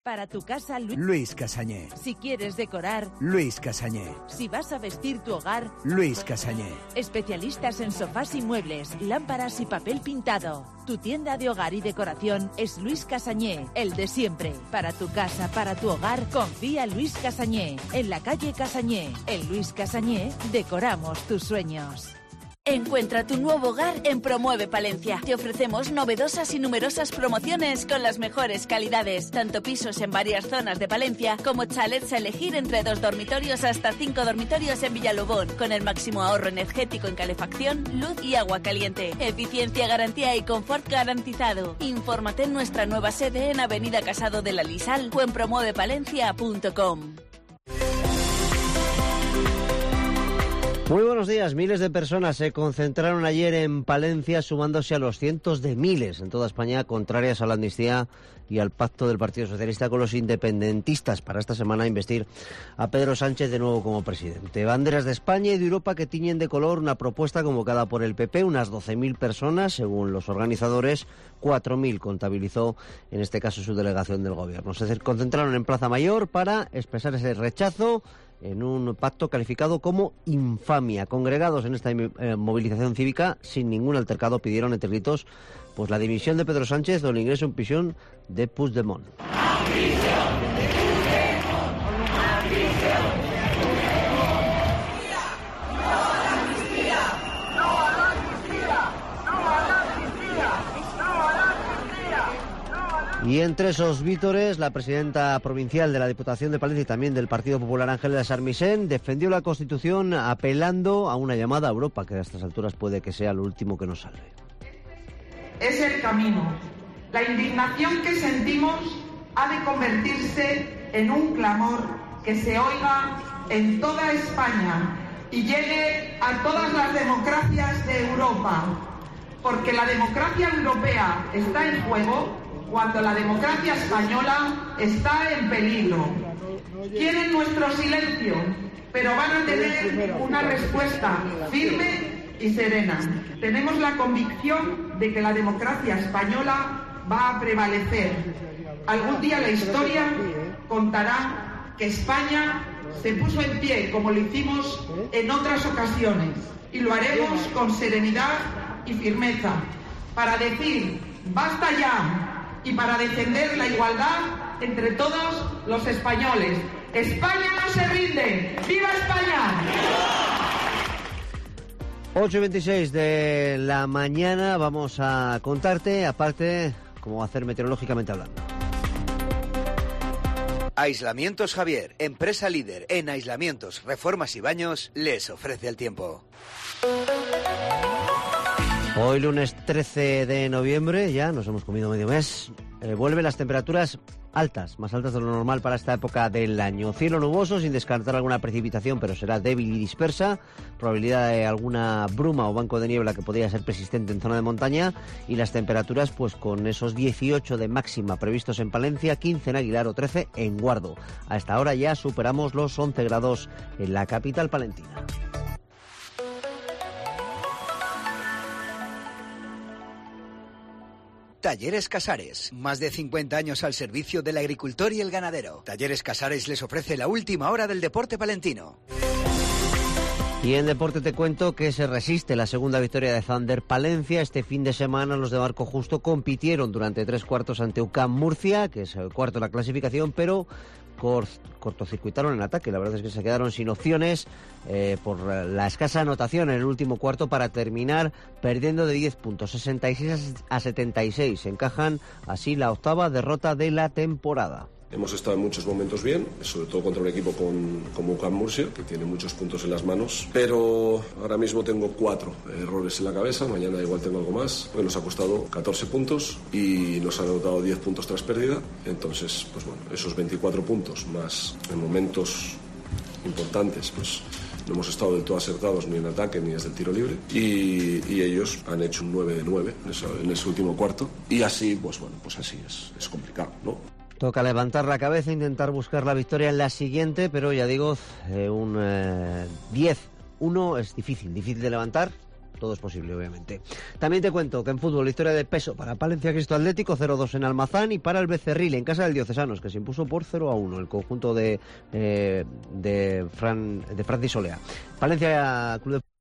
Para tu casa, Luis Casañé. Si quieres decorar, Luis Casañé. Si vas a vestir tu hogar, Luis Casañé. Especialistas en sofás y muebles, lámparas y papel pintado. Tu tienda de hogar y decoración es Luis Casañé, el de siempre. Para tu casa, para tu hogar, confía Luis Casañé. En la calle Casañé. En Luis Casañé, decoramos tus sueños. Encuentra tu nuevo hogar en Promueve Palencia. Te ofrecemos novedosas y numerosas promociones con las mejores calidades. Tanto pisos en varias zonas de Palencia como chalets a elegir entre 2 dormitorios hasta 5 dormitorios en Villalobón, con el máximo ahorro energético en calefacción, luz y agua caliente. Eficiencia, garantía y confort garantizado. Infórmate en nuestra nueva sede en Avenida Casado de la Lisal o en promuevepalencia.com. Muy buenos días. Miles de personas se concentraron ayer en Palencia, sumándose a los cientos de miles en toda España contrarias a la amnistía y al pacto del Partido Socialista con los independentistas para esta semana investir a Pedro Sánchez de nuevo como presidente. Banderas de España y de Europa que tiñen de color una propuesta convocada por el PP, unas 12.000 personas, según los organizadores, 4.000 contabilizó en este caso su delegación del gobierno. Se concentraron en Plaza Mayor para expresar ese rechazo en un pacto calificado como infamia. Congregados en esta movilización cívica, sin ningún altercado, pidieron entre gritos pues la dimisión de Pedro Sánchez o el ingreso en prisión de Puigdemont. Y entre esos vítores, la presidenta provincial de la Diputación de Palencia y también del Partido Popular, Ángela Sarmisen, defendió la Constitución apelando a una llamada a Europa, que a estas alturas puede que sea lo último que nos salve. Es el camino. La indignación que sentimos ha de convertirse en un clamor que se oiga en toda España y llegue a todas las democracias de Europa, porque la democracia europea está en juego cuando la democracia española está en peligro. Quieren nuestro silencio, pero van a tener una respuesta firme y serena. Tenemos la convicción de que la democracia española va a prevalecer. Algún día la historia contará que España se puso en pie, como lo hicimos en otras ocasiones, y lo haremos con serenidad y firmeza, para decir ¡basta ya!, y para defender la igualdad entre todos los españoles. ¡España no se rinde! ¡Viva España! 8:26 de la mañana vamos a contarte, aparte, cómo hacer meteorológicamente hablando. Aislamientos Javier, empresa líder en aislamientos, reformas y baños, les ofrece el tiempo. Hoy lunes 13 de noviembre, ya nos hemos comido medio mes, vuelven las temperaturas altas, más altas de lo normal para esta época del año. Cielo nuboso, sin descartar alguna precipitación, pero será débil y dispersa. Probabilidad de alguna bruma o banco de niebla que podría ser persistente en zona de montaña. Y las temperaturas, pues con esos 18 de máxima previstos en Palencia, 15 en Aguilar o 13 en Guardo. A esta hora ya superamos los 11 grados en la capital palentina. Talleres Casares, más de 50 años al servicio del agricultor y el ganadero. Talleres Casares les ofrece la última hora del deporte palentino. Y en deporte te cuento que se resiste la segunda victoria de Thunder Palencia. Este fin de semana los de Marco Justo compitieron durante 3 cuartos ante UCAM Murcia, que es el cuarto de la clasificación, pero cortocircuitaron en ataque. La verdad es que se quedaron sin opciones por la escasa anotación en el último cuarto para terminar perdiendo de 10 puntos, 66 a 76. Encajan así la 8ª derrota de la temporada. Hemos estado en muchos momentos bien, sobre todo contra un equipo como UCAM Murcia, que tiene muchos puntos en las manos, pero ahora mismo tengo 4 errores en la cabeza, mañana igual tengo algo más. Hoy nos ha costado 14 puntos y nos han anotado 10 puntos tras pérdida, entonces, pues bueno, esos 24 puntos más en momentos importantes, pues no hemos estado del todo acertados ni en ataque ni desde el tiro libre y ellos han hecho un 9 de 9 en ese último cuarto y así, pues bueno, pues así es complicado, ¿no? Toca levantar la cabeza e intentar buscar la victoria en la siguiente, pero ya digo, un 10-1 es difícil de levantar todo es posible, obviamente. También te cuento que en fútbol, historia de peso para Palencia Cristo Atlético, 0-2 en Almazán, y para el Becerril en casa del Diocesanos, que se impuso por 0-1 el conjunto de Francis Olea. Palencia Club de